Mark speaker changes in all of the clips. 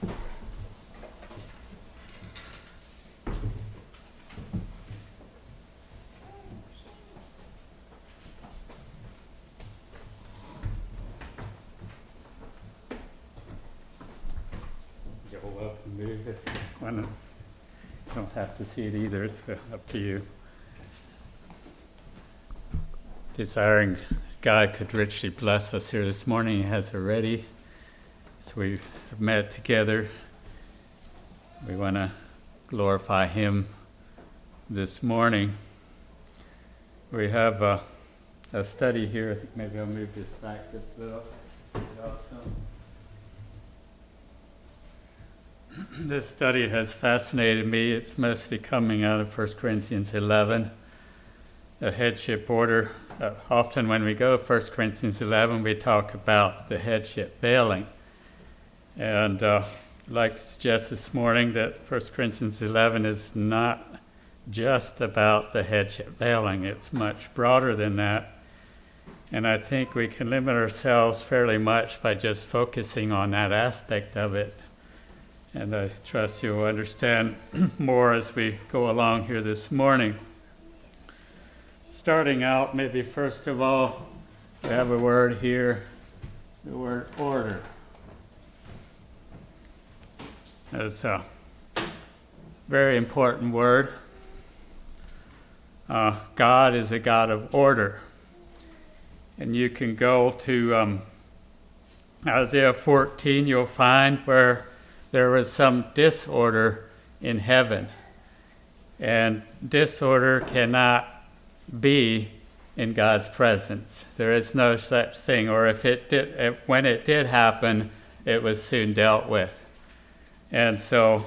Speaker 1: You're welcome to move if you want to. You don't have to see it either. It's up to you. Desiring God could richly bless us here this morning. He has already. As we've met together, we want to glorify Him this morning. We have a study here. I think maybe I'll move this back just a little. See it also. This study has fascinated me. It's mostly coming out of 1 Corinthians 11, the headship order. Often when we go 1 Corinthians 11, we talk about the headship veiling. And I'd like to suggest this morning that 1 Corinthians 11 is not just about the headship veiling. It's much broader than that. And I think we can limit ourselves fairly much by just focusing on that aspect of it. And I trust you'll understand more as we go along here this morning. Starting out, maybe first of all, we have a word here, the word order. It's a very important word. God is a God of order. And you can go to Isaiah 14, you'll find where there was some disorder in heaven. And disorder cannot be in God's presence. There is no such thing, or if it did, when it did happen, it was soon dealt with. And so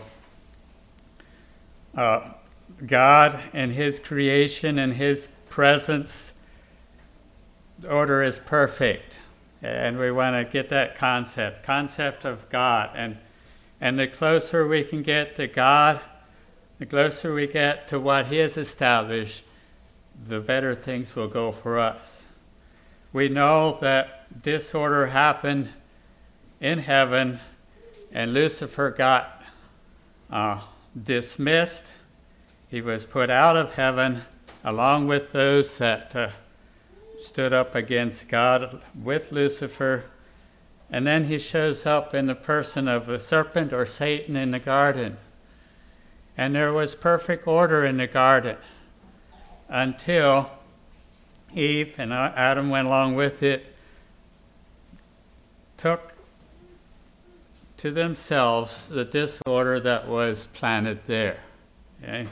Speaker 1: God and His creation and His presence, the order is perfect. And we want to get that concept of God. And the closer we can get to God, the closer we get to what He has established, the better things will go for us. We know that disorder happened in heaven, and Lucifer got dismissed. He was put out of heaven along with those that stood up against God with Lucifer. And then he shows up in the person of a serpent or Satan in the garden. And there was perfect order in the garden until Eve and Adam went along with it, took to themselves the disorder that was planted there. Okay?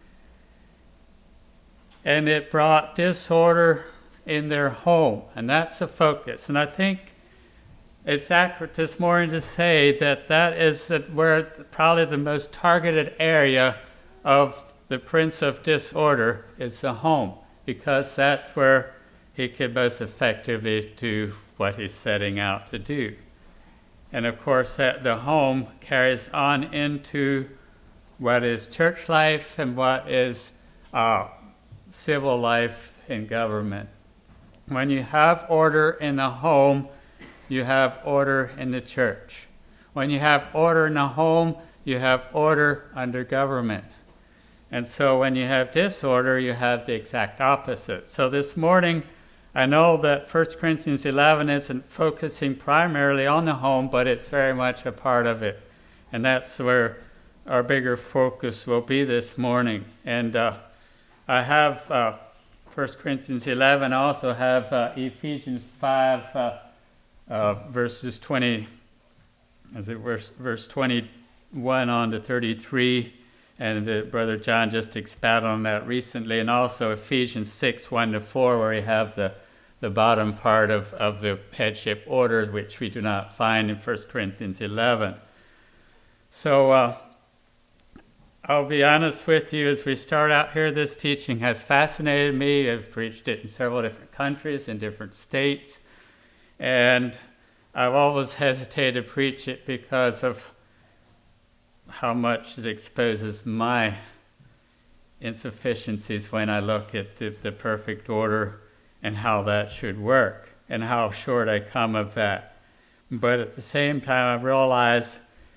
Speaker 1: And it brought disorder in their home, and that's the focus. And I think it's accurate this morning to say that that is where probably the most targeted area of the prince of disorder is the home, because that's where he can most effectively do what he's setting out to do. And of course, that the home carries on into what is church life and what is civil life in government. When you have order in the home, you have order in the church. When you have order in the home, you have order under government. And so when you have disorder, you have the exact opposite. So this morning, I know that 1 Corinthians 11 isn't focusing primarily on the home, but it's very much a part of it. And that's where our bigger focus will be this morning. And I have 1 Corinthians 11. I also have Ephesians 5, verses 20, verse 21 on to 33. And Brother John just expounded on that recently. And also Ephesians 6, 1 to 4, where we have the bottom part of the headship order, which we do not find in 1 Corinthians 11. So I'll be honest with you, as we start out here, this teaching has fascinated me. I've preached it in several different countries, in different states. And I've always hesitated to preach it because of how much it exposes my insufficiencies when I look at the perfect order and how that should work and how short I come of that. But at the same time, I realize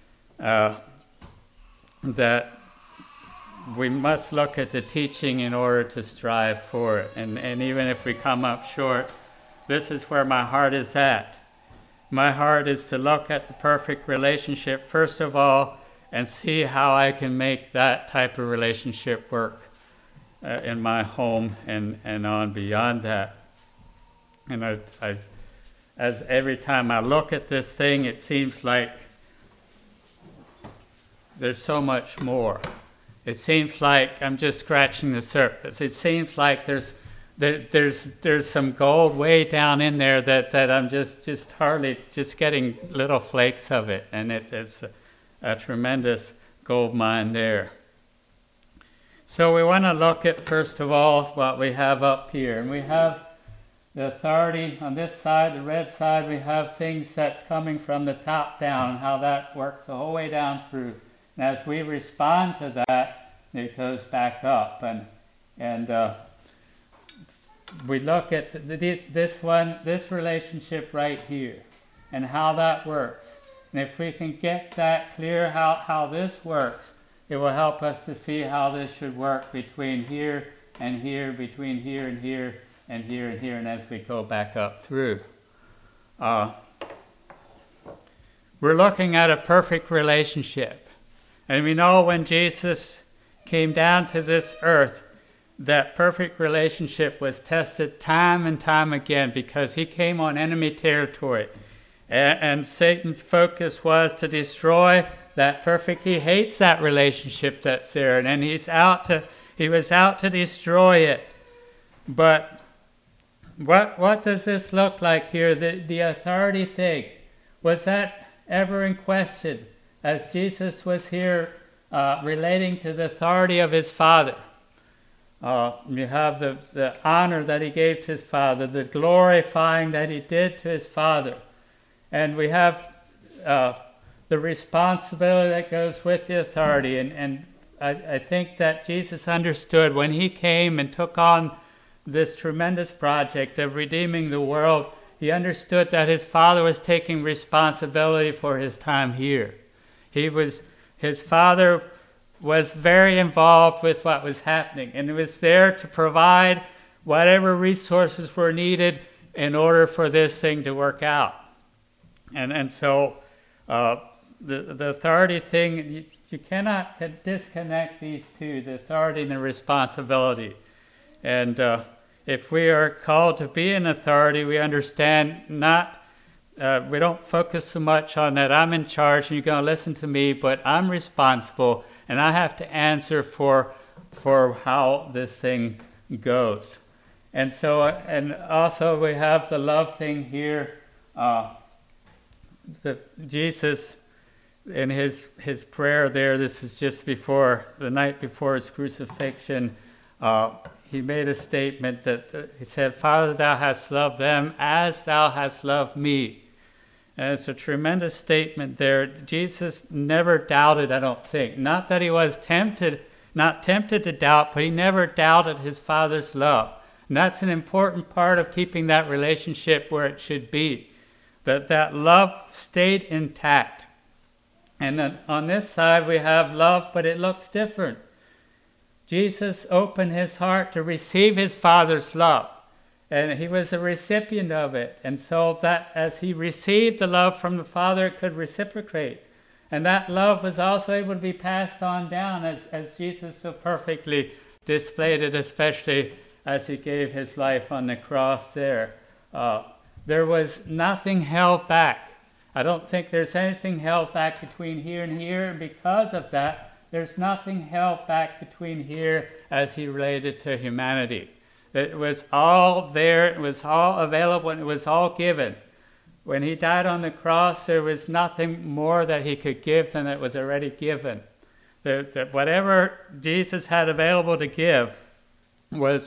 Speaker 1: uh, that we must look at the teaching in order to strive for it. And even if we come up short, this is where my heart is at. My heart is to look at the perfect relationship first of all and see how I can make that type of relationship work in my home and on beyond that. And as every time I look at this thing, it seems like there's so much more. It seems like I'm just scratching the surface. It seems like there's some gold way down in there that I'm just hardly just getting little flakes of it, and it's a tremendous gold mine there. So we want to look at first of all what we have up here, and we have the authority on this side, the red side. We have things that's coming from the top down, and how that works the whole way down through. And as we respond to that, it goes back up, and we look at this relationship right here, and how that works. And if we can get that clear, how this works, it will help us to see how this should work between here and here, between here and here, and here and here, and as we go back up through. We're looking at a perfect relationship. And we know when Jesus came down to this earth, that perfect relationship was tested time and time again because he came on enemy territory. And Satan's focus was to destroy that perfect. He hates that relationship that's there, and he was out to destroy it. But what does this look like here? The authority thing, was that ever in question as Jesus was here relating to the authority of his Father? You have the honor that he gave to his Father, the glorifying that he did to his Father. And we have the responsibility that goes with the authority. And I think that Jesus understood when he came and took on this tremendous project of redeeming the world, he understood that his Father was taking responsibility for his time here. His Father was very involved with what was happening, and he was there to provide whatever resources were needed in order for this thing to work out. And so the authority thing, you cannot disconnect these two, the authority and the responsibility. And if we are called to be an authority, we understand we don't focus so much on that I'm in charge and you're going to listen to me, but I'm responsible and I have to answer for how this thing goes. And so, and also we have the love thing here. Jesus, in his prayer there, this is just before the night before his crucifixion, he made a statement that he said, "Father, thou hast loved them as thou hast loved me." And it's a tremendous statement there. Jesus never doubted, I don't think. Not that he was not tempted to doubt, but he never doubted his Father's love. And that's an important part of keeping that relationship where it should be. That love stayed intact. And then on this side we have love, but it looks different. Jesus opened his heart to receive his Father's love. And he was a recipient of it. And so that as he received the love from the Father, it could reciprocate. And that love was also able to be passed on down as Jesus so perfectly displayed it, especially as he gave his life on the cross there. There was nothing held back. I don't think there's anything held back between here and here. And because of that, there's nothing held back between here as he related to humanity. It was all there, it was all available, and it was all given. When he died on the cross, there was nothing more that he could give than it was already given. Whatever Jesus had available to give was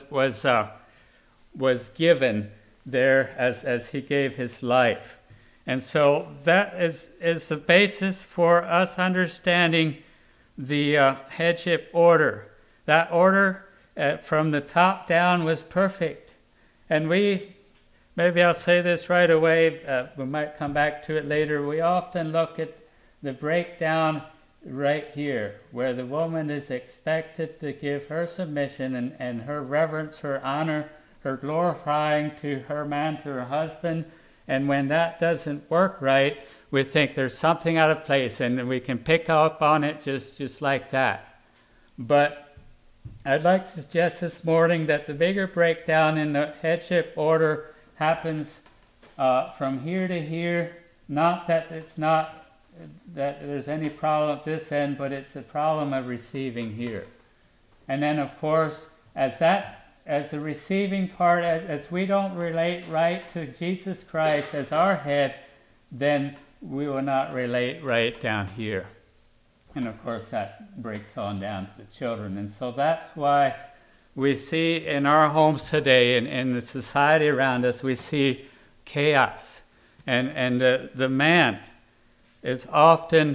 Speaker 1: given there as he gave his life. And so that is the basis for us understanding the headship order. That order from the top down was perfect. And maybe I'll say this right away, we might come back to it later, we often look at the breakdown right here, where the woman is expected to give her submission and her reverence, her honor, her glorifying to her man, to her husband. And when that doesn't work right, we think there's something out of place, and we can pick up on it just like that. But I'd like to suggest this morning that the bigger breakdown in the headship order happens from here to here. Not that it's not that there's any problem at this end, but it's a problem of receiving here. And then, of course, as the receiving part, as we don't relate right to Jesus Christ as our head, then we will not relate right down here. And of course, that breaks on down to the children. And so that's why we see in our homes today and in the society around us, we see chaos. And the man is often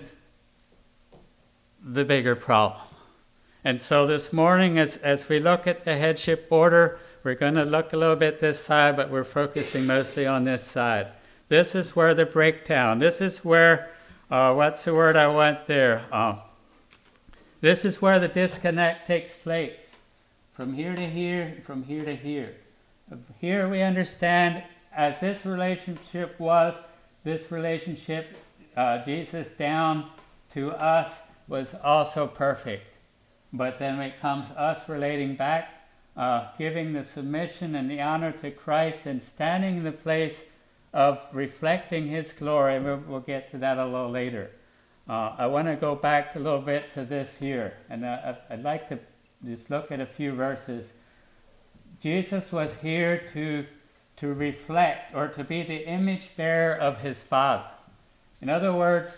Speaker 1: the bigger problem. And so this morning, as we look at the headship order, we're going to look a little bit this side, but we're focusing mostly on this side. This is where the breakdown, this is where, what's the word I want there? This is where the disconnect takes place. From here to here, from here to here. Here we understand, as this relationship was, this relationship, Jesus down to us, was also perfect. But then it comes us relating back, giving the submission and the honor to Christ and standing in the place of reflecting His glory. We'll get to that a little later. I want to go back a little bit to this here, and I'd like to just look at a few verses. Jesus was here to reflect, or to be the image bearer of His Father. In other words,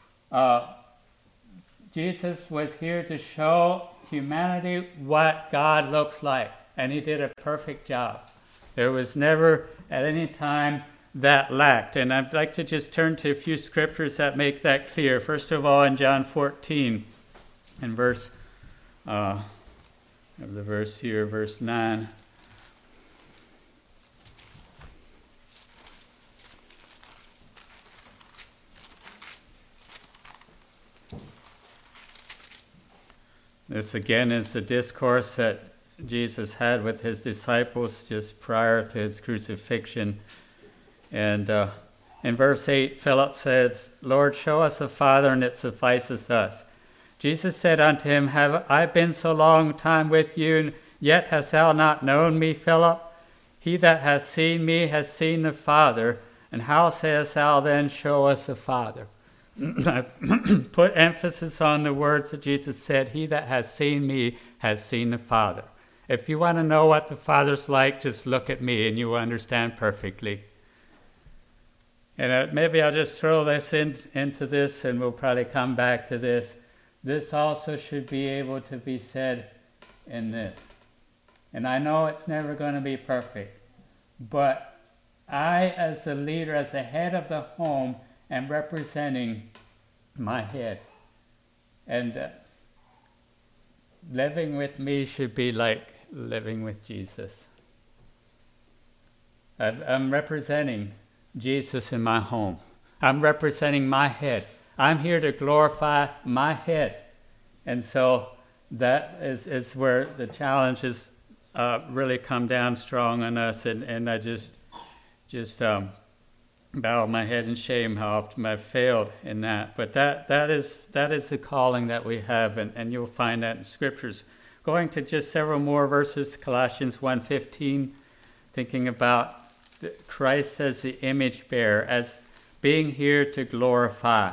Speaker 1: Jesus was here to show humanity what God looks like, and He did a perfect job. There was never at any time that lacked. And I'd like to just turn to a few scriptures that make that clear. First of all, in John 14, in verse 9. This again is the discourse that Jesus had with His disciples just prior to His crucifixion. And in verse 8, Philip says, "Lord, show us the Father, and it sufficeth us." Jesus said unto him, "Have I been so long time with you, and yet hast thou not known me, Philip? He that hath seen me has seen the Father. And how sayest thou then, show us the Father?" I've put emphasis on the words that Jesus said, "He that has seen me has seen the Father." If you want to know what the Father's like, just look at me and you will understand perfectly. And maybe I'll just throw this into this, and we'll probably come back to this. This also should be able to be said in this. And I know it's never going to be perfect, but I, as the leader, as the head of the home, am representing my head. And living with me should be like living with Jesus. I'm representing Jesus in my home. I'm representing my head. I'm here to glorify my head. And so that is where the challenges really come down strong on us. And I just bow my head in shame how often I've failed in that. But that is the calling that we have, and you'll find that in Scriptures. Going to just several more verses, Colossians 1:15, thinking about Christ as the image bearer, as being here to glorify.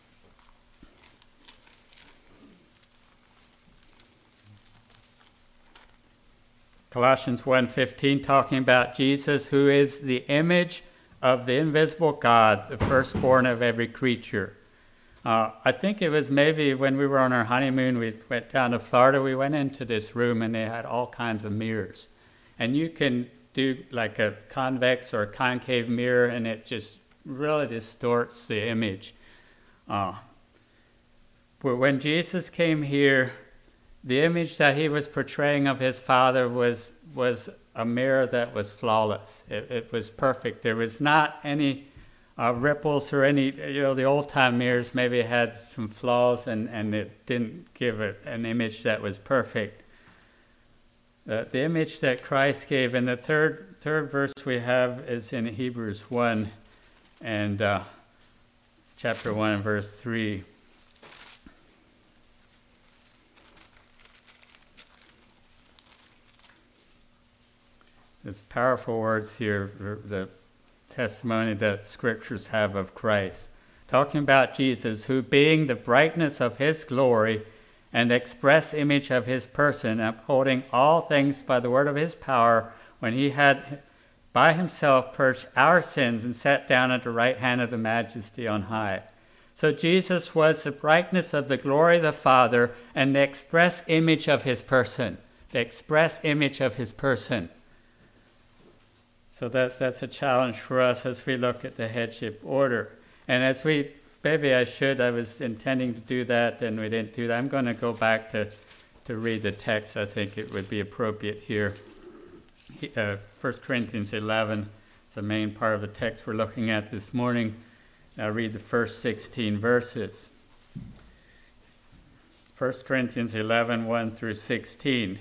Speaker 1: Colossians 1:15, talking about Jesus, who is the image of the invisible God, the firstborn of every creature. I think it was maybe when we were on our honeymoon, we went down to Florida, we went into this room and they had all kinds of mirrors. And you can do like a convex or a concave mirror, and it just really distorts the image. But when Jesus came here, the image that He was portraying of His Father was a mirror that was flawless. It was perfect. There was not any ripples or any, the old-time mirrors maybe had some flaws and it didn't give an image that was perfect. The image that Christ gave, and the third verse we have is in Hebrews 1 and chapter 1 and verse 3. There's powerful words here, the testimony that scriptures have of Christ. Talking about Jesus, who being the brightness of his glory and express image of his person, upholding all things by the word of his power, when he had by himself purged our sins and sat down at the right hand of the Majesty on high. So Jesus was the brightness of the glory of the Father and the express image of his person. The express image of his person. So that's a challenge for us as we look at the headship order. And as I was intending to do that and we didn't do that. I'm going to go back to read the text. I think it would be appropriate here. 1 Corinthians 11 is the main part of the text we're looking at this morning. I'll read the first 16 verses. 1 Corinthians 11, 1 through 16.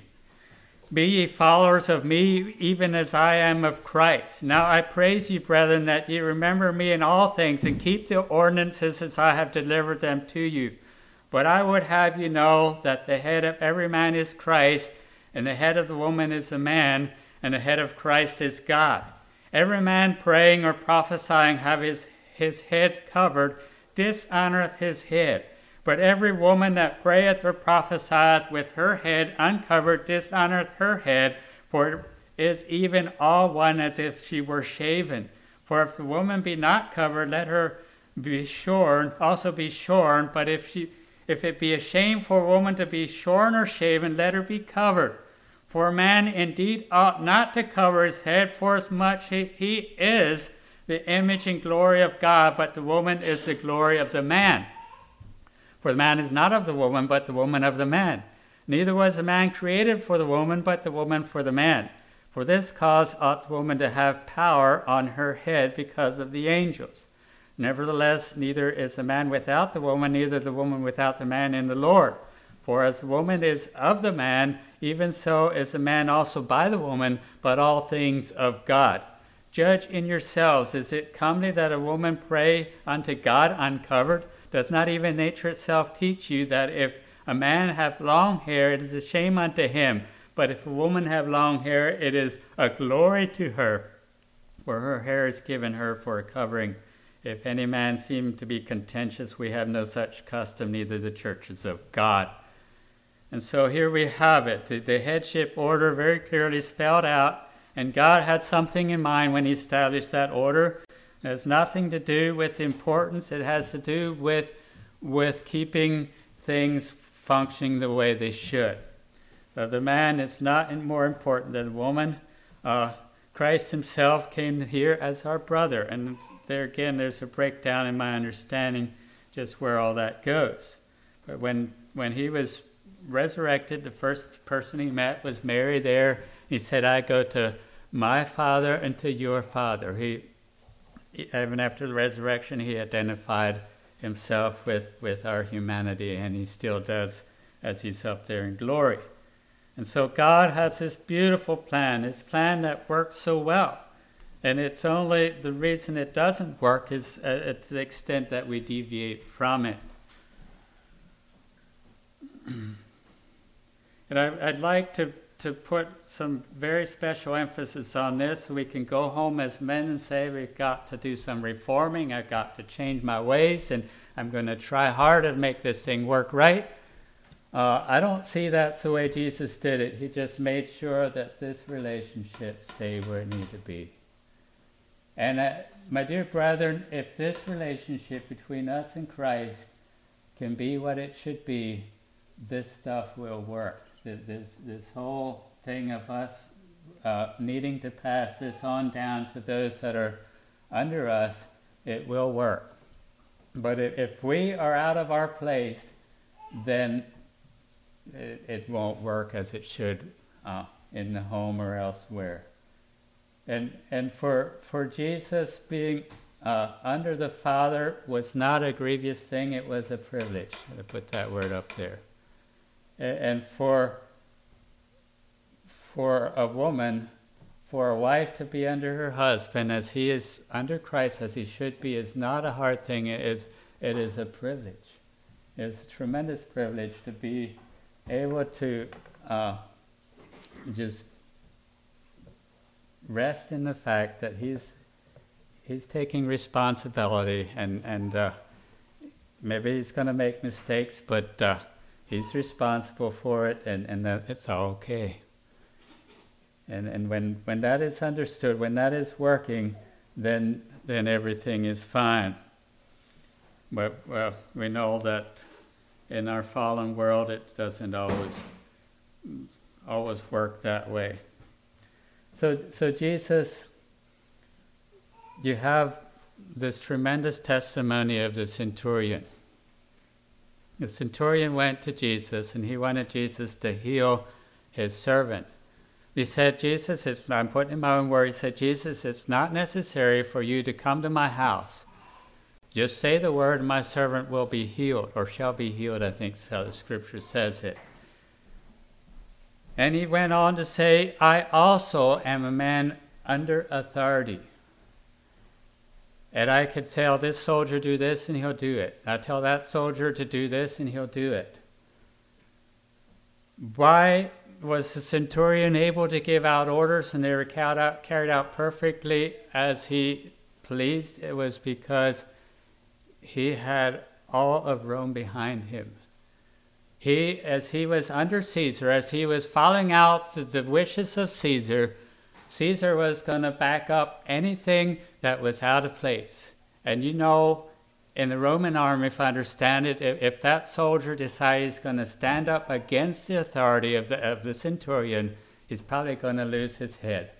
Speaker 1: Be ye followers of me, even as I am of Christ. Now I praise you, brethren, that ye remember me in all things, and keep the ordinances as I have delivered them to you. But I would have you know that the head of every man is Christ, and the head of the woman is the man, and the head of Christ is God. Every man praying or prophesying have his head covered, dishonoreth his head. But every woman that prayeth or prophesieth with her head uncovered dishonoreth her head, for it is even all one as if she were shaven. For if the woman be not covered, let her be shorn, also be shorn. But if it be a shame for a woman to be shorn or shaven, let her be covered. For a man indeed ought not to cover his head, forasmuch he is the image and glory of God, but the woman is the glory of the man. For the man is not of the woman, but the woman of the man. Neither was the man created for the woman, but the woman for the man. For this cause ought the woman to have power on her head because of the angels. Nevertheless, neither is the man without the woman, neither the woman without the man in the Lord. For as the woman is of the man, even so is the man also by the woman, but all things of God. Judge in yourselves, is it comely that a woman pray unto God uncovered? Doth not even nature itself teach you that if a man have long hair, it is a shame unto him, but if a woman have long hair, it is a glory to her, for her hair is given her for a covering. If any man seem to be contentious, we have no such custom, neither the churches of God. And so here we have it, the headship order very clearly spelled out, and God had something in mind when he established that order. It has nothing to do with importance. It has to do with keeping things functioning the way they should. The man is not more important than the woman. Christ himself came here as our brother. And there again, there's a breakdown in my understanding just where all that goes. But when he was resurrected, the first person he met was Mary there. He said, I go to my Father and to your Father. Even after the resurrection, he identified himself with our humanity, and he still does as he's up there in glory. And so God has this beautiful plan, this plan that works so well. And it's only the reason it doesn't work is to the extent that we deviate from it. And I'd like to put some very special emphasis on this so we can go home as men and say we've got to do some reforming, I've got to change my ways, and I'm going to try hard to make this thing work right. I don't see that's the way Jesus did it. He just made sure that this relationship stayed where it needed to be. And my dear brethren, if this relationship between us and Christ can be what it should be, this stuff will work. This whole thing of us needing to pass this on down to those that are under us, it will work. But if we are out of our place, then it won't work as it should in the home or elsewhere. And for Jesus being under the Father was not a grievous thing, it was a privilege. I put that word up there. And for a woman, for a wife to be under her husband as he is under Christ, as he should be, is not a hard thing. It is a privilege. It's a tremendous privilege to be able to just rest in the fact that he's taking responsibility, and maybe he's going to make mistakes, but he's responsible for it, and that it's all okay. And when that is understood, when that is working, then everything is fine. But we know that in our fallen world, it doesn't always work that way. So Jesus, you have this tremendous testimony of the centurion. The centurion went to Jesus, and he wanted Jesus to heal his servant. He said, Jesus, I'm putting in my own word, he said, Jesus, it's not necessary for you to come to my house. Just say the word, and my servant will be healed, or shall be healed, I think is how the scripture says it. And he went on to say, I also am a man under authority. And I could tell this soldier do this, and he'll do it. I tell that soldier to do this, and he'll do it. Why was the centurion able to give out orders and they were carried out perfectly as he pleased? It was because he had all of Rome behind him. As he was under Caesar, as he was following out the wishes of Caesar, Caesar was going to back up anything that was out of place. And you know, in the Roman army, if I understand it, if that soldier decides he's going to stand up against the authority of the centurion, he's probably going to lose his head.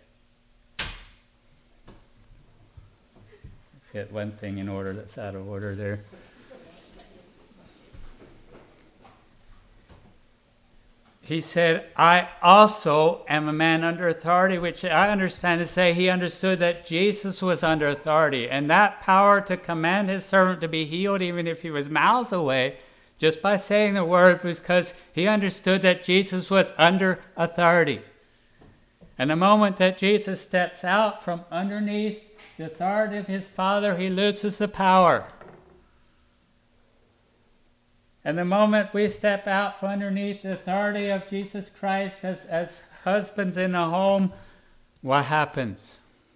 Speaker 1: Get one thing in order that's out of order there. He said, I also am a man under authority, which I understand to say he understood that Jesus was under authority. And that power to command his servant to be healed, even if he was miles away, just by saying the word, was because he understood that Jesus was under authority. And the moment that Jesus steps out from underneath the authority of his Father, he loses the power. And the moment we step out from underneath the authority of Jesus Christ as husbands in a home, what happens?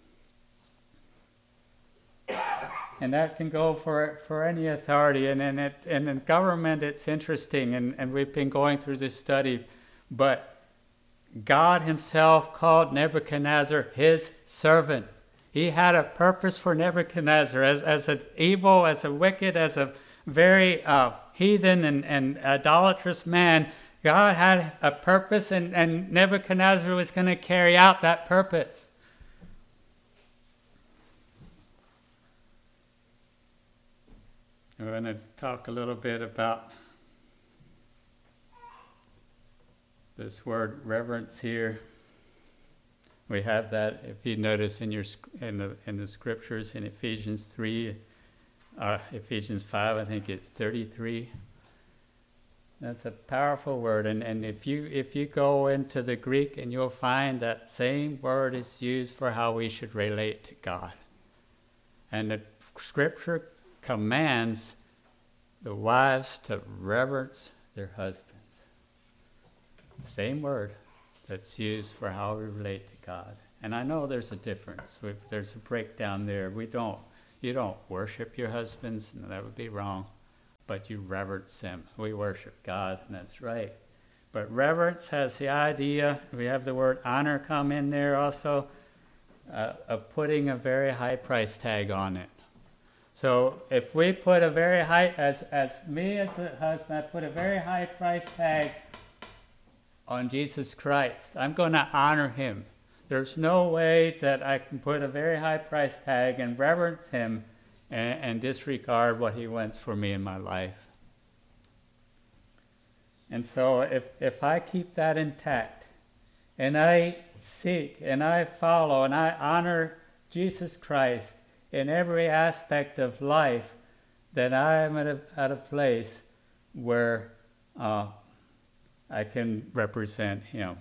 Speaker 1: And that can go for any authority. And in government, it's interesting, and we've been going through this study, but God himself called Nebuchadnezzar his servant. He had a purpose for Nebuchadnezzar as an evil, as a wicked, as a very heathen and idolatrous man. God had a purpose, and Nebuchadnezzar was going to carry out that purpose. We're going to talk a little bit about this word reverence here. We have that, if you notice in the scriptures, in Ephesians 3, Ephesians 5, I think it's 33. That's a powerful word, and if you go into the Greek, and you'll find that same word is used for how we should relate to God. And the scripture commands the wives to reverence their husbands. Same word that's used for how we relate to God. And I know there's a difference. There's a breakdown there. You don't worship your husbands, and that would be wrong, but you reverence them. We worship God, and that's right. But reverence has the idea, we have the word honor come in there also, of putting a very high price tag on it. So if we put a very high, as me as a husband, I put a very high price tag on Jesus Christ, I'm going to honor him. There's no way that I can put a very high price tag and reverence him and disregard what he wants for me in my life. And so if I keep that intact, and I seek, and I follow, and I honor Jesus Christ in every aspect of life, then I am at a place where I can represent Him.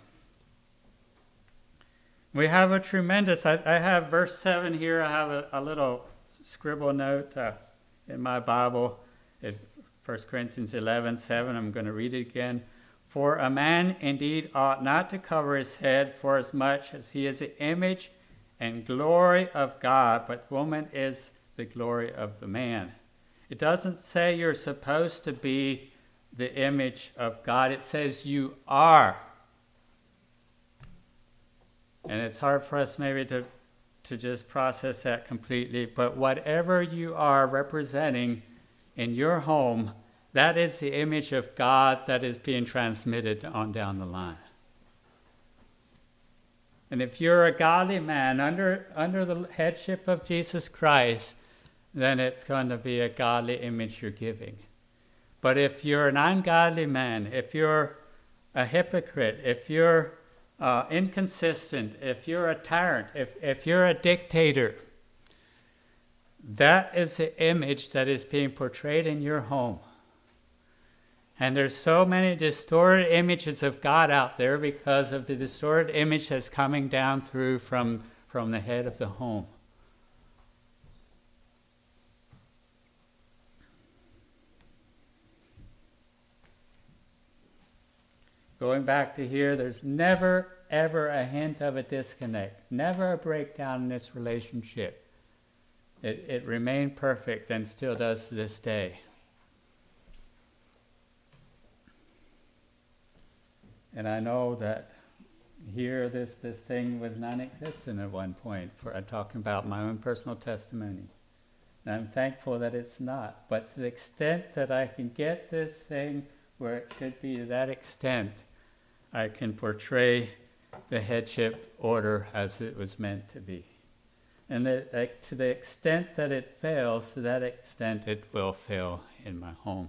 Speaker 1: We have a tremendous, I have verse 7 here. I have a little scribble note in my Bible. It's 1 Corinthians 11:7. I'm going to read it again. For a man indeed ought not to cover his head, for as much as he is the image and glory of God, but woman is the glory of the man. It doesn't say you're supposed to be the image of God. It says you are. And it's hard for us maybe to just process that completely, but whatever you are representing in your home, that is the image of God that is being transmitted on down the line. And if you're a godly man under the headship of Jesus Christ, then it's going to be a godly image you're giving. But if you're an ungodly man, if you're a hypocrite, if you're inconsistent, if you're a tyrant, if you're a dictator, that is the image that is being portrayed in your home. And there's so many distorted images of God out there because of the distorted image that's coming down through from the head of the home. Going back to here, there's never, ever a hint of a disconnect, never a breakdown in this relationship. It remained perfect and still does to this day. And I know that here this thing was non-existent at one point. I'm talking about my own personal testimony. And I'm thankful that it's not. But to the extent that I can get this thing where it should be, to that extent, I can portray the headship order as it was meant to be. And to the extent that it fails, to that extent it will fail in my home.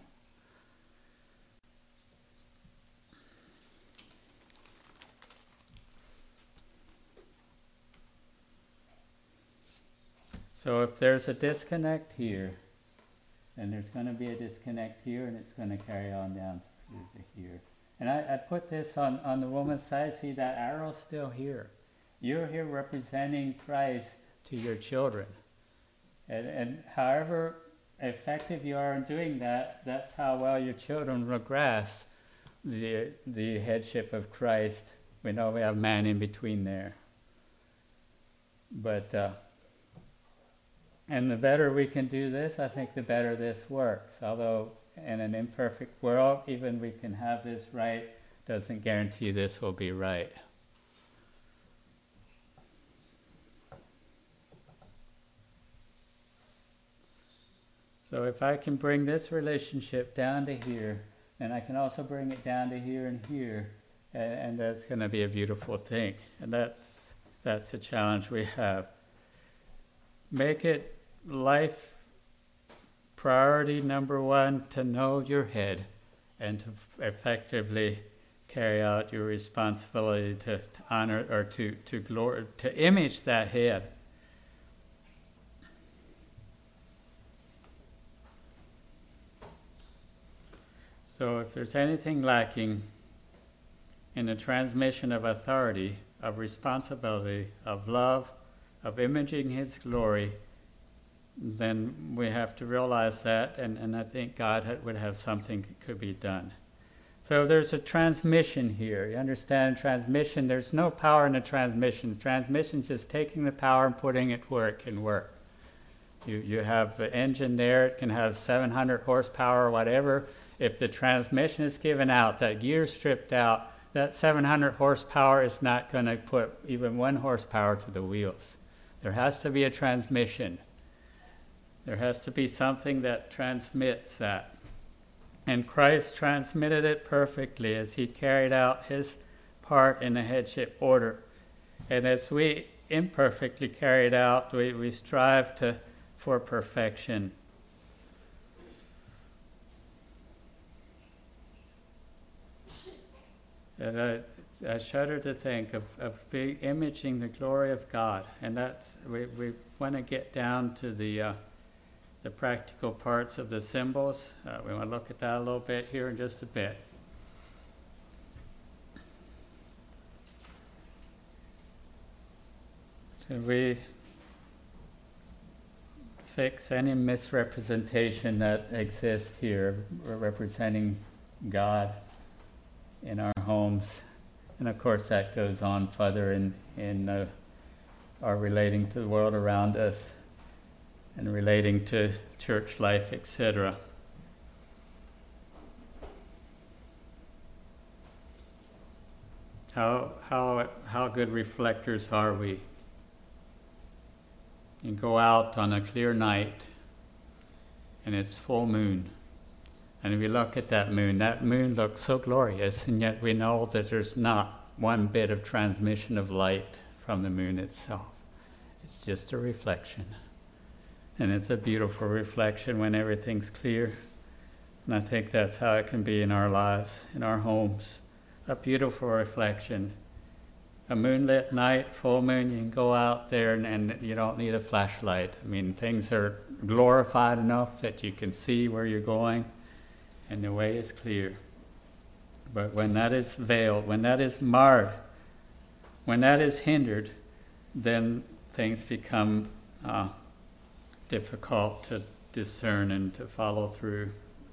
Speaker 1: So if there's a disconnect here, then there's going to be a disconnect here, and it's going to carry on down to here. And I put this on the woman's side. See, that arrow's still here. You're here representing Christ to your children. And however effective you are in doing that, that's how well your children will grasp the headship of Christ. We know we have man in between there. But and the better we can do this, I think the better this works. Although in an imperfect world, even we can have this right, doesn't guarantee this will be right. So if I can bring this relationship down to here, then I can also bring it down to here and here, and that's going to be a beautiful thing. And that's the challenge we have. Make it life priority number one to know your head and to effectively carry out your responsibility to honor or to glory, to image that head. So if there's anything lacking in the transmission of authority, of responsibility, of love, of imaging His glory, then we have to realize that, and I think God would have something that could be done. So there's a transmission here. You understand transmission, there's no power in the transmission. Transmission's just taking the power and putting it where it can work. You have the engine there, it can have 700 horsepower or whatever. If the transmission is given out, that gear stripped out, that 700 horsepower is not going to put even 1 horsepower to the wheels. There has to be a transmission. There has to be something that transmits that. And Christ transmitted it perfectly as He carried out His part in the headship order. And as we imperfectly carry it out, we strive for perfection. that I shudder to think of imaging the glory of God, and that's we want to get down to the practical parts of the symbols. We want to look at that a little bit here in just a bit. So we fix any misrepresentation that exists here, representing God in our homes, and of course that goes on further in our relating to the world around us and relating to church life, etc. How good reflectors are we? You go out on a clear night and it's full moon. And if you look at that moon looks so glorious, and yet we know that there's not one bit of transmission of light from the moon itself. It's just a reflection. And it's a beautiful reflection when everything's clear. And I think that's how it can be in our lives, in our homes. A beautiful reflection. A moonlit night, full moon, you can go out there and you don't need a flashlight. I mean, things are glorified enough that you can see where you're going and the way is clear. But when that is veiled, when that is marred, when that is hindered, then things become difficult to discern and to follow through.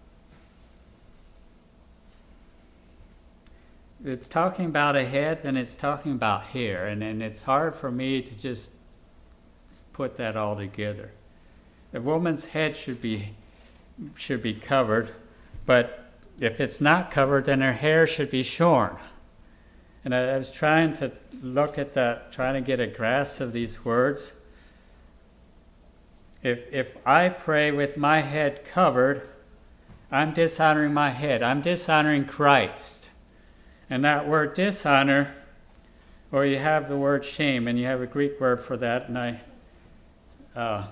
Speaker 1: It's talking about a head and it's talking about hair, and it's hard for me to just put that all together. The woman's head should be covered, but if it's not covered, then her hair should be shorn. And I was trying to look at that, trying to get a grasp of these words. If I pray with my head covered, I'm dishonoring my head. I'm dishonoring Christ. And that word dishonor, or you have the word shame, and you have a Greek word for that, and I'm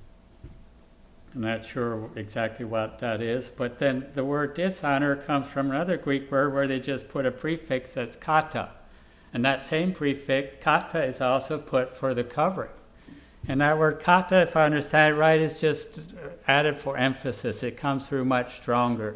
Speaker 1: not sure exactly what that is, but then the word dishonor comes from another Greek word where they just put a prefix that's kata. And that same prefix, kata, is also put for the covering. And that word kata, if I understand it right, is just added for emphasis. It comes through much stronger.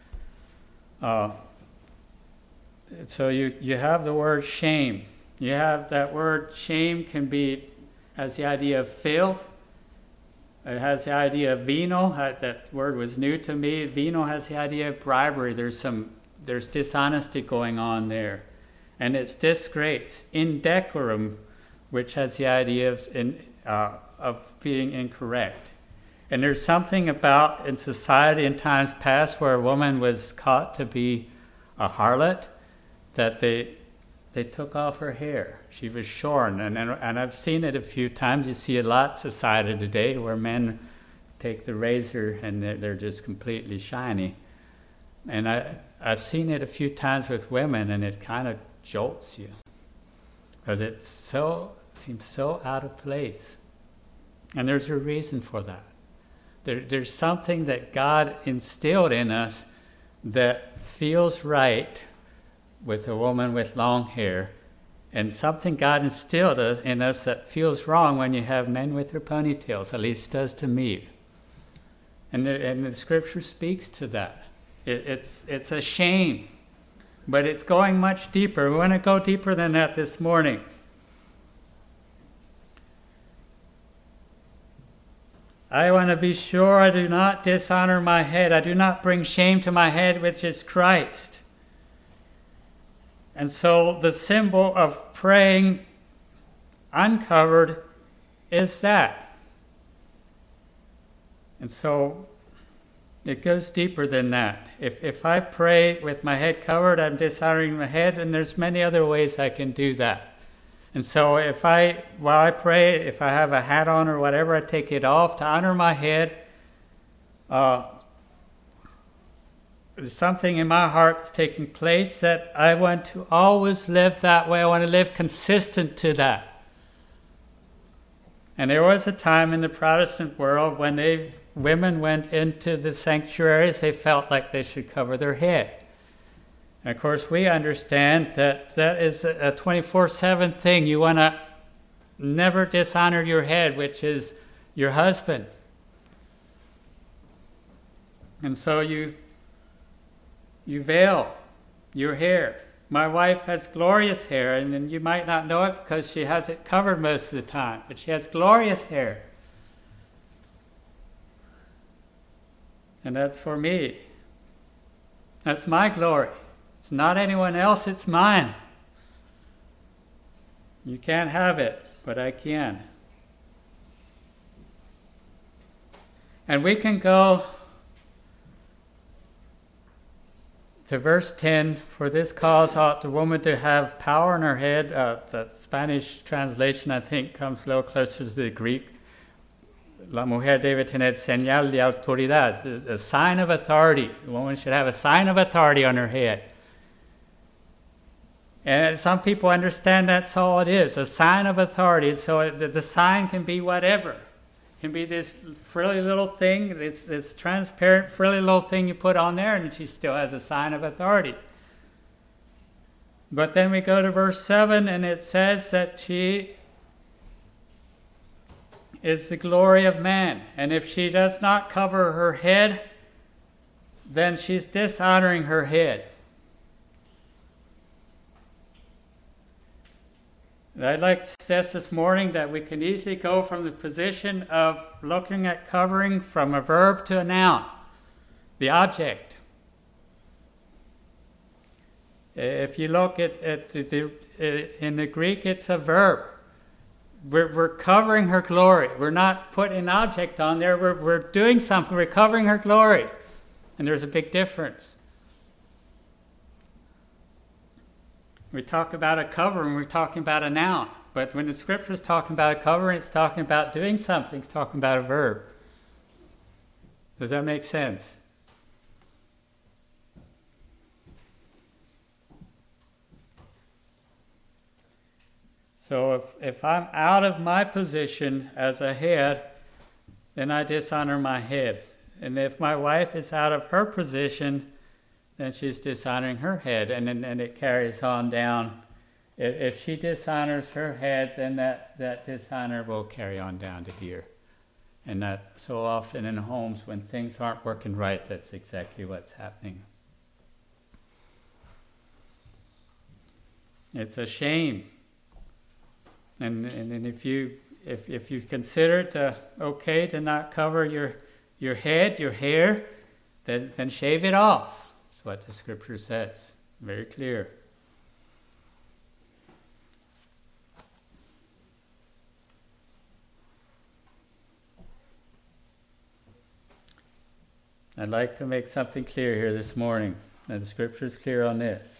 Speaker 1: So you have the word shame. You have that word shame has the idea of filth. It has the idea of vino. That word was new to me. Vino has the idea of bribery. There's dishonesty going on there. And it's disgrace. Indecorum, which has the idea of being incorrect. And there's something about in society in times past where a woman was caught to be a harlot, that they took off her hair. She was shorn, and I've seen it a few times. You see a lot in society today where men take the razor and they're just completely shiny. And I've seen it a few times with women, and it kind of jolts you because it seems so out of place. And there's a reason for that. There's something that God instilled in us that feels right with a woman with long hair, and something God instilled in us that feels wrong when you have men with their ponytails, at least does to me. And the scripture speaks to that. It's a shame, but it's going much deeper. We want to go deeper than that this morning. I want to be sure I do not dishonor my head. I do not bring shame to my head, which is Christ. And so the symbol of praying uncovered is that. And so it goes deeper than that. If I pray with my head covered, I'm dishonoring my head, and there's many other ways I can do that. And so while I pray, if I have a hat on or whatever, I take it off to honor my head. There's something in my heart that's taking place that I want to always live that way. I want to live consistent to that. And there was a time in the Protestant world when women went into the sanctuaries, they felt like they should cover their head. And of course, we understand that that is a 24/7 thing. You want to never dishonor your head, which is your husband. And so you veil your hair. My wife has glorious hair, and you might not know it because she has it covered most of the time, but she has glorious hair. And that's for me. That's my glory. It's not anyone else, it's mine. You can't have it, but I can. And we can go to verse 10, for this cause ought the woman to have power in her head. The Spanish translation, I think, comes a little closer to the Greek. La mujer debe tener señal de autoridad, a sign of authority. The woman should have a sign of authority on her head. And some people understand that's all it is, a sign of authority. So the sign can be whatever. It can be this frilly little thing, this transparent frilly little thing you put on there, and she still has a sign of authority. But then we go to verse 7, and it says that she is the glory of man. And if she does not cover her head, then she's dishonoring her head. And I'd like to stress this morning that we can easily go from the position of looking at covering from a verb to a noun, the object. If you look at in the Greek, it's a verb. We're covering her glory. We're not putting an object on there. We're doing something. We're covering her glory. And there's a big difference. We talk about a cover and we're talking about a noun. But when the scripture is talking about a cover, it's talking about doing something. It's talking about a verb. Does that make sense? So if I'm out of my position as a head, then I dishonor my head. And if my wife is out of her position, then she's dishonoring her head. And it carries on down. If she dishonors her head, then that dishonor will carry on down to here. And that so often in homes when things aren't working right, that's exactly what's happening. It's a shame. And if you consider it okay to not cover your head, your hair, then shave it off. That's what the scripture says. Very clear. I'd like to make something clear here this morning. And the scripture is clear on this.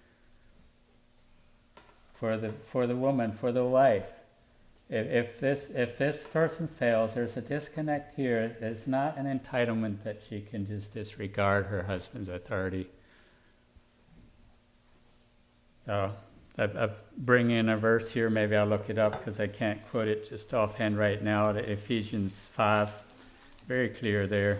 Speaker 1: For the woman, for the wife, if this person fails, there's a disconnect here. There's not an entitlement that she can just disregard her husband's authority. So I bring in a verse here. Maybe I'll look it up because I can't quote it just offhand right now. Ephesians 5, very clear there.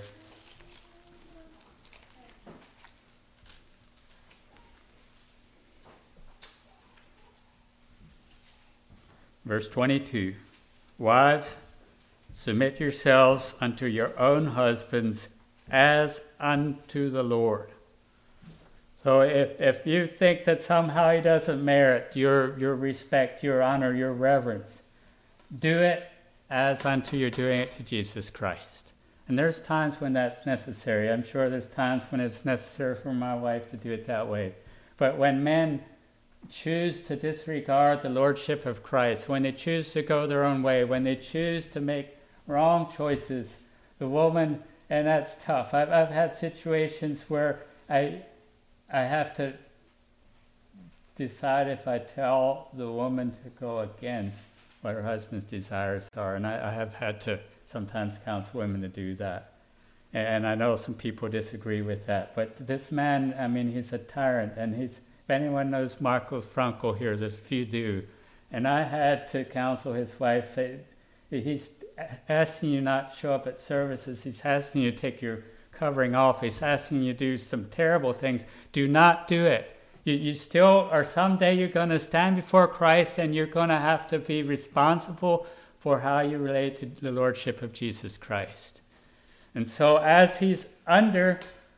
Speaker 1: Verse 22, wives, submit yourselves unto your own husbands as unto the Lord. So if you think that somehow he doesn't merit your respect, your honor, your reverence, do it as unto you're doing it to Jesus Christ. And there's times when that's necessary. I'm sure there's times when it's necessary for my wife to do it that way. But when men choose to disregard the lordship of Christ, when they choose to go their own way, when they choose to make wrong choices, the woman, and that's tough. I've had situations where I have to decide if I tell the woman to go against what her husband's desires are, and I have had to sometimes counsel women to do that. And I know some people disagree with that, but this man, I mean, he's a tyrant, and if anyone knows Marcos Franco here, there's a few do. And I had to counsel his wife, say, he's asking you not to show up at services, he's asking you to take your covering off, he's asking you to do some terrible things, do not do it. You still, or someday you're going to stand before Christ and you're going to have to be responsible for how you relate to the Lordship of Jesus Christ. And so as he's under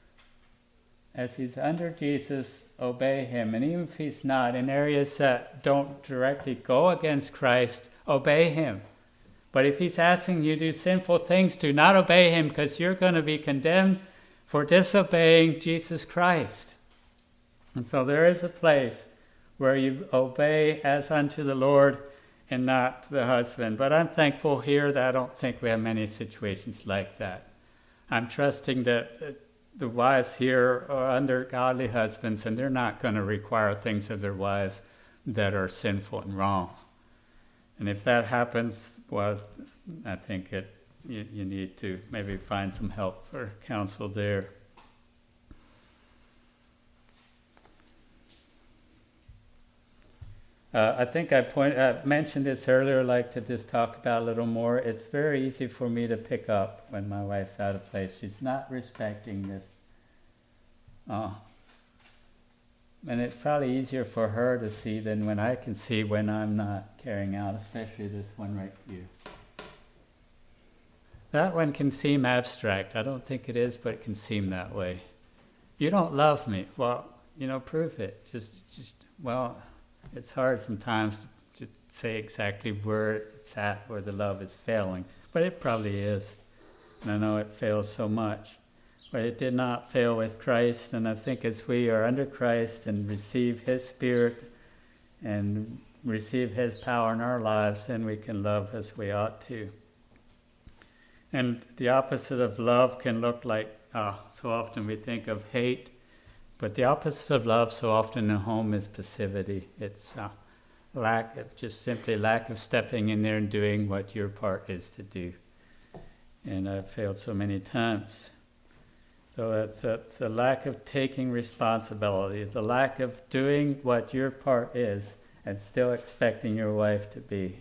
Speaker 1: Jesus, obey him. And even if he's not, in areas that don't directly go against Christ, obey him. But if he's asking you to do sinful things, do not obey him, because you're going to be condemned for disobeying Jesus Christ. And so there is a place where you obey as unto the Lord and not the husband. But I'm thankful here that I don't think we have many situations like that. I'm trusting that the wives here are under godly husbands, and they're not going to require things of their wives that are sinful and wrong. And if that happens, well, I think you need to maybe find some help or counsel there. I think I mentioned this earlier. I'd like to just talk about a little more. It's very easy for me to pick up when my wife's out of place. She's not respecting this. And it's probably easier for her to see than when I can see when I'm not carrying out, especially this one right here. That one can seem abstract. I don't think it is, but it can seem that way. You don't love me. Well, prove it. Well, it's hard sometimes to say exactly where it's at, where the love is failing, but it probably is. And I know it fails so much, but it did not fail with Christ. And I think as we are under Christ and receive his Spirit and receive his power in our lives, then we can love as we ought to. And the opposite of love can look like, so often we think of hate, but the opposite of love so often in a home is passivity. It's lack of stepping in there and doing what your part is to do. And I've failed so many times. So that's the lack of taking responsibility, the lack of doing what your part is and still expecting your wife to be.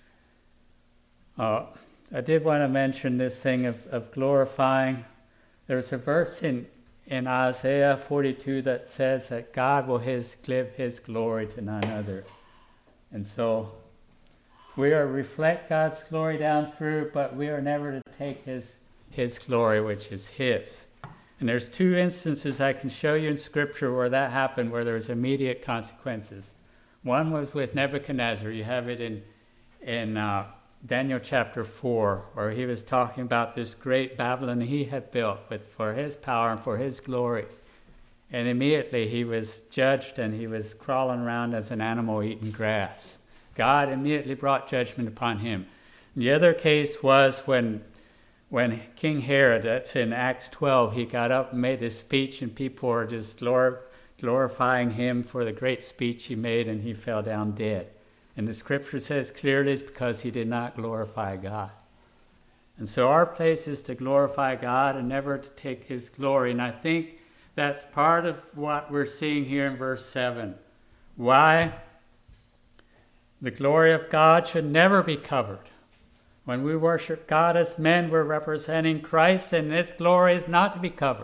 Speaker 1: I did want to mention this thing of glorifying. There's a verse in Isaiah 42 that says that God will give his glory to none other. And so we are to reflect God's glory down through, but we are never to take his glory, which is his. And there's two instances I can show you in Scripture where that happened, where there was immediate consequences. One was with Nebuchadnezzar. You have it in Daniel chapter 4, where he was talking about this great Babylon he had built for his power and for his glory. And immediately he was judged, and he was crawling around as an animal eating grass. God immediately brought judgment upon him. The other case was when King Herod, that's in Acts 12, he got up and made this speech, and people were just glorifying him for the great speech he made, and he fell down dead. And the Scripture says clearly it's because he did not glorify God. And so our place is to glorify God and never to take his glory. And I think that's part of what we're seeing here in verse 7. Why the glory of God should never be covered. When we worship God as men, we're representing Christ, and this glory is not to be covered.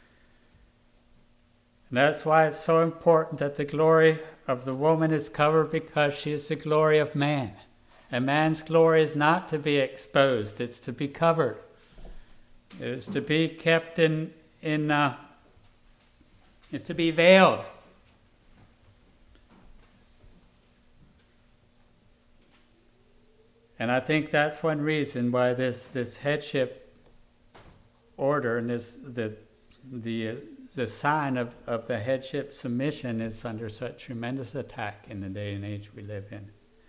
Speaker 1: And that's why it's so important that the glory of the woman is covered, because she is the glory of man. A man's glory is not to be exposed, it's to be covered. It is to be kept it's to be veiled. And I think that's one reason why this headship order and the sign of the headship submission is under such tremendous attack in the day and age we live in.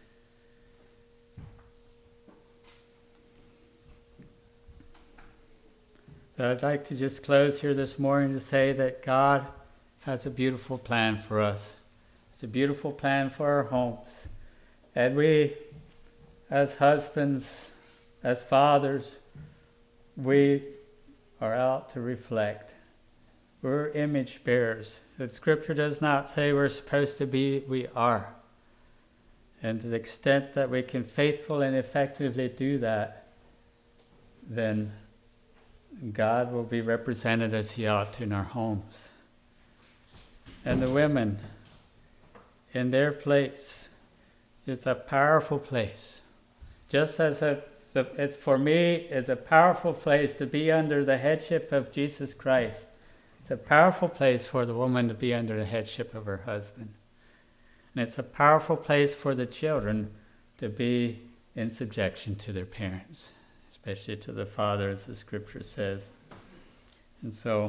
Speaker 1: So I'd like to just close here this morning to say that God has a beautiful plan for us. It's a beautiful plan for our homes. And we, as husbands, as fathers, we are out to reflect. We're image bearers. The Scripture does not say we're supposed to be, we are. And to the extent that we can faithfully and effectively do that, then God will be represented as He ought in our homes. And the women, in their place, it's a powerful place. Just as it's for me, it's a powerful place to be under the headship of Jesus Christ. It's a powerful place for the woman to be under the headship of her husband. And it's a powerful place for the children to be in subjection to their parents, especially to the father, as the scripture says. And so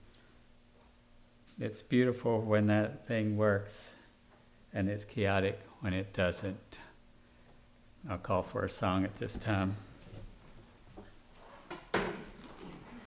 Speaker 1: it's beautiful when that thing works, and it's chaotic when it doesn't. I'll call for a song at this time.